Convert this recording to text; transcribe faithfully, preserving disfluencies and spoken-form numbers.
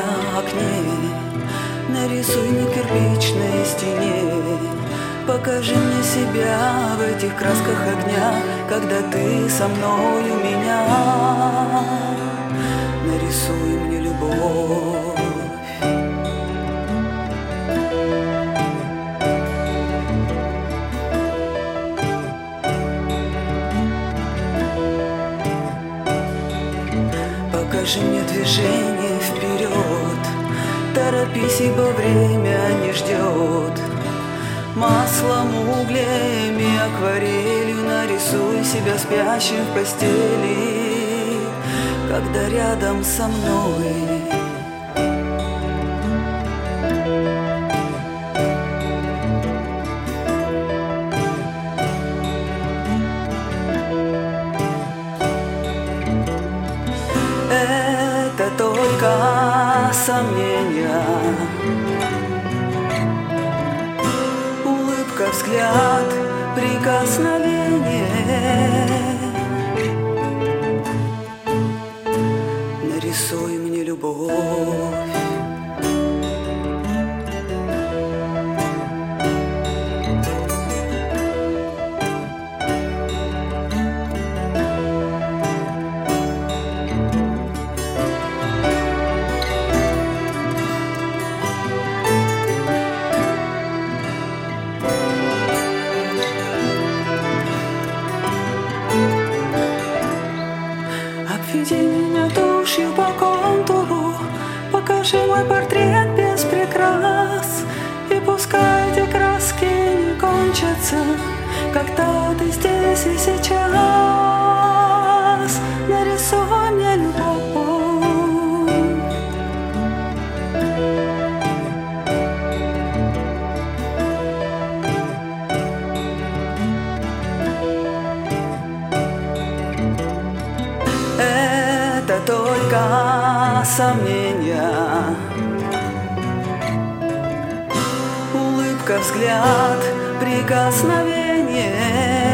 окне, нарисуй на кирпичной стене. Покажи мне себя в этих красках огня, когда ты со мной у меня. Нарисуй мне любовь. Покажи мне движение вперед, торопись, ибо время не ждет. Маслом, углем и акварелью нарисуй себя спящим в постели, когда рядом со мной. Это только сомнения, улыбка, взгляд, прикосновение. Нарисуй мне любовь. Обведи меня тушью по контуру, покажи мой портрет без прикрас. И пускай эти краски не кончатся, когда ты здесь и сейчас. Нарисуй мне любовь. Это только сомнения, улыбка, взгляд, прикосновение.